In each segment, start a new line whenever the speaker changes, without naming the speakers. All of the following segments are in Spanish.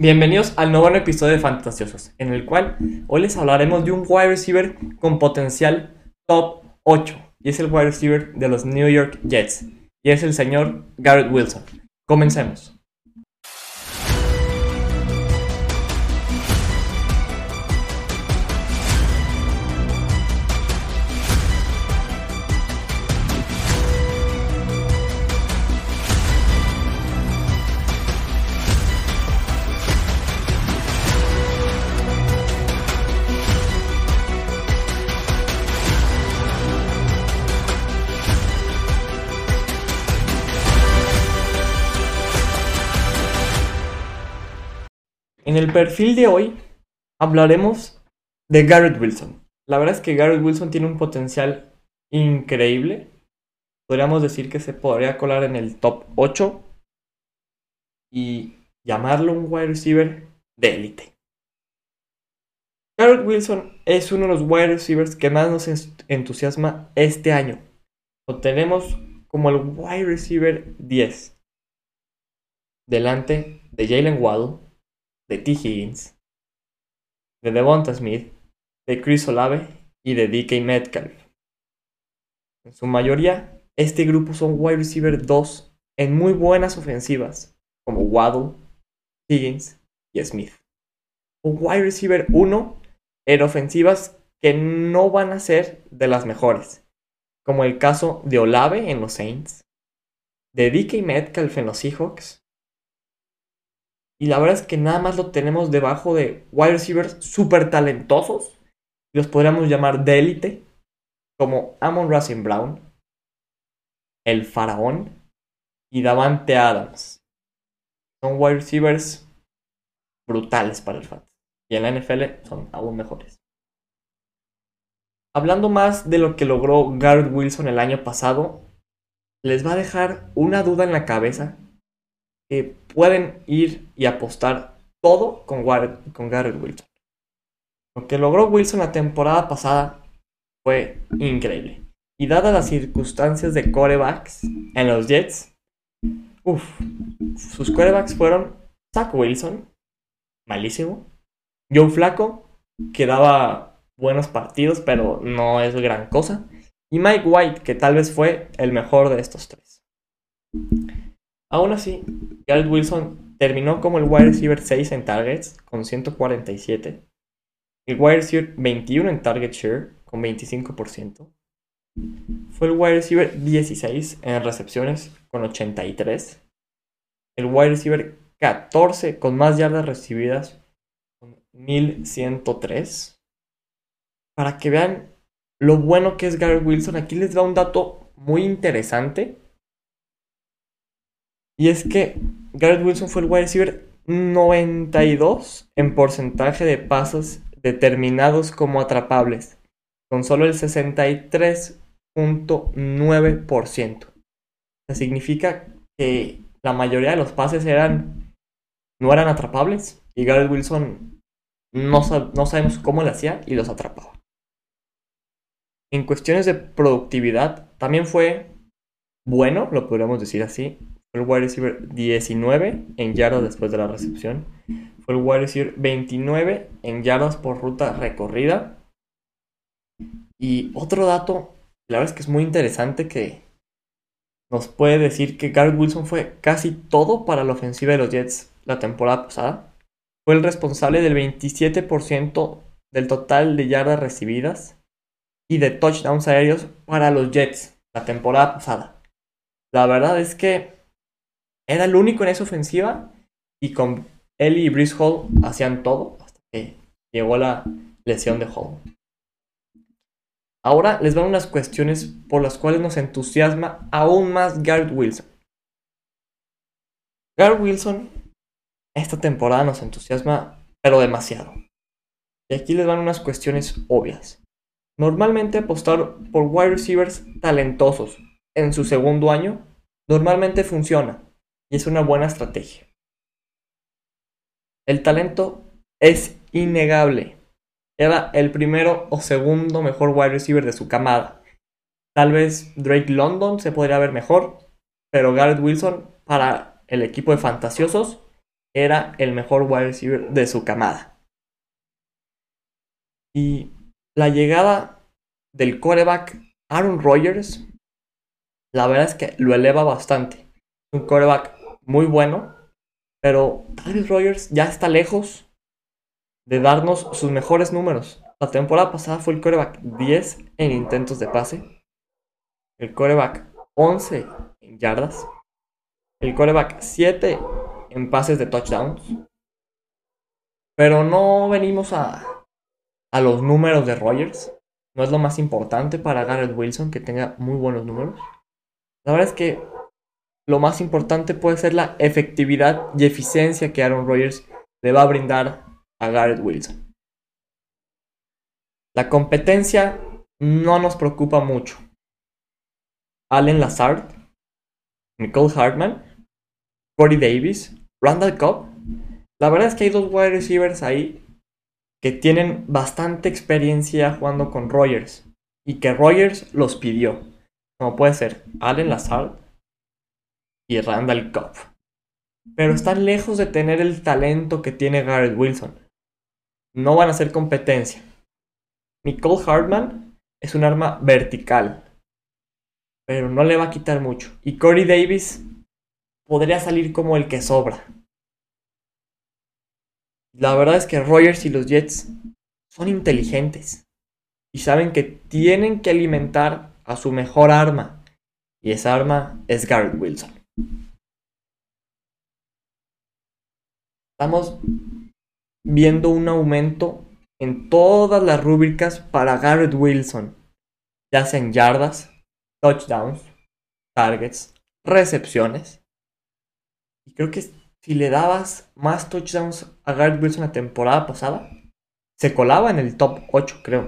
Bienvenidos al noveno episodio de Fantasiosos, en el cual hoy les hablaremos de un wide receiver con potencial top 8, y es el wide receiver de los New York Jets, y es el señor Garrett Wilson. Comencemos. En el perfil de hoy hablaremos de Garrett Wilson. La verdad es que Garrett Wilson tiene un potencial increíble. Podríamos decir que se podría colar en el top 8 y llamarlo un wide receiver de élite. Garrett Wilson es uno de los wide receivers que más nos entusiasma este año. Lo tenemos como el wide receiver 10, delante de Jalen Waddle, de T. Higgins, de Devonta Smith, de Chris Olave y de DK Metcalf. En su mayoría, este grupo son wide receiver 2 en muy buenas ofensivas, como Waddle, Higgins y Smith. Un wide receiver 1 en ofensivas que no van a ser de las mejores, como el caso de Olave en los Saints, de DK Metcalf en los Seahawks. Y la verdad es que nada más lo tenemos debajo de wide receivers súper talentosos. Los podríamos llamar de élite, como Amon-Ra St. Brown, el Faraón y Davante Adams. Son wide receivers brutales para el fantasy. Y en la NFL son aún mejores. Hablando más de lo que logró Garrett Wilson el año pasado, les va a dejar una duda en la cabeza que pueden ir y apostar todo con Garrett Wilson. Lo que logró Wilson la temporada pasada fue increíble. Y dadas las circunstancias de quarterbacks en los Jets, sus quarterbacks fueron Zach Wilson, malísimo, Joe Flacco, que daba buenos partidos, pero no es gran cosa, y Mike White, que tal vez fue el mejor de estos tres. Aún así, Garrett Wilson terminó como el wide receiver 6 en targets con 147, el wide receiver 21 en target share con 25%, fue el wide receiver 16 en recepciones con 83, el wide receiver 14 con más yardas recibidas con 1103. Para que vean lo bueno que es Garrett Wilson, aquí les va un dato muy interesante. Y es que Garrett Wilson fue el wide receiver 92 en porcentaje de pasos determinados como atrapables, con solo el 63.9%. Eso significa que la mayoría de los pases no eran atrapables, y Garrett Wilson no sabemos cómo lo hacía y los atrapaba. En cuestiones de productividad, también fue bueno, lo podríamos decir así. Fue el wide receiver 19 en yardas después de la recepción. Fue el wide receiver 29 en yardas por ruta recorrida. Y otro dato, la verdad es que es muy interesante, que nos puede decir que Garrett Wilson fue casi todo para la ofensiva de los Jets la temporada pasada. Fue el responsable del 27% del total de yardas recibidas y de touchdowns aéreos para los Jets la temporada pasada. La verdad es que era el único en esa ofensiva, y con él y Breece Hall hacían todo hasta que llegó la lesión de Hall. Ahora les van unas cuestiones por las cuales nos entusiasma aún más Garrett Wilson. Garrett Wilson esta temporada nos entusiasma, pero demasiado. Y aquí les van unas cuestiones obvias. Normalmente apostar por wide receivers talentosos en su segundo año normalmente funciona y es una buena estrategia. El talento es innegable. Era el primero o segundo mejor wide receiver de su camada. Tal vez Drake London se podría ver mejor, pero Garrett Wilson, para el equipo de fantasiosos, era el mejor wide receiver de su camada. Y la llegada del quarterback Aaron Rodgers, la verdad es que lo eleva bastante. Un quarterback muy bueno, pero Aaron Rodgers ya está lejos de darnos sus mejores números. La temporada pasada fue el quarterback 10 en intentos de pase, el quarterback 11 en yardas, el quarterback 7 en pases de touchdowns. Pero no venimos a los números de Rodgers. No es lo más importante para Garrett Wilson que tenga muy buenos números. La verdad es que lo más importante puede ser la efectividad y eficiencia que Aaron Rodgers le va a brindar a Garrett Wilson. La competencia no nos preocupa mucho. Allen Lazard, Mecole Hardman, Corey Davis, Randall Cobb. La verdad es que hay dos wide receivers ahí que tienen bastante experiencia jugando con Rodgers y que Rodgers los pidió, como puede ser Allen Lazard y Randall Cobb. Pero están lejos de tener el talento que tiene Garrett Wilson. No van a ser competencia. Mecole Hardman es un arma vertical, pero no le va a quitar mucho. Y Corey Davis podría salir como el que sobra. La verdad es que Rodgers y los Jets son inteligentes y saben que tienen que alimentar a su mejor arma, y esa arma es Garrett Wilson. Estamos viendo un aumento en todas las rúbricas para Garrett Wilson, ya sea en yardas, touchdowns, targets, recepciones. Y creo que si le dabas más touchdowns a Garrett Wilson la temporada pasada, se colaba en el top 8, creo.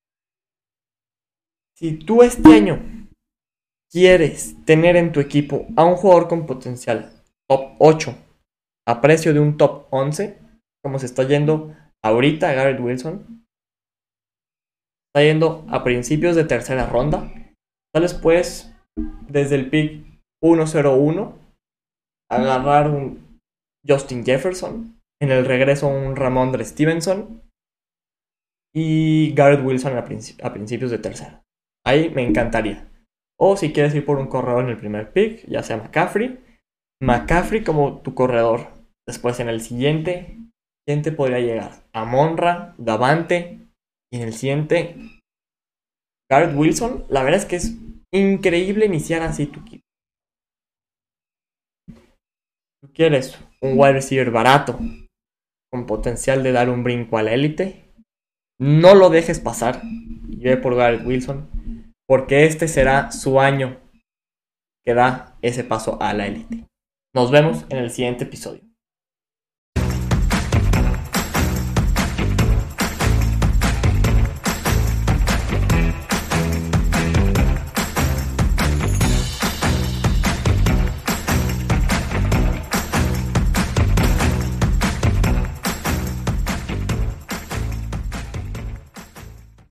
Si tú este año quieres tener en tu equipo a un jugador con potencial top 8 a precio de un top 11, como se está yendo ahorita Garrett Wilson, está yendo a principios de tercera ronda, tal vez puedes desde el pick 101 agarrar un Justin Jefferson, en el regreso un Ramondre Stevenson y Garrett Wilson a principios de tercera. Ahí me encantaría. O si quieres ir por un corredor en el primer pick, ya sea McCaffrey como tu corredor. Después en el siguiente, ¿quién te podría llegar? Amon-Ra, Davante. Y en el siguiente, Garrett Wilson. La verdad es que es increíble iniciar así tu equipo. ¿Tú quieres un wide receiver barato con potencial de dar un brinco a la élite? No lo dejes pasar y ve por Garrett Wilson, porque este será su año que da ese paso a la élite. Nos vemos en el siguiente episodio.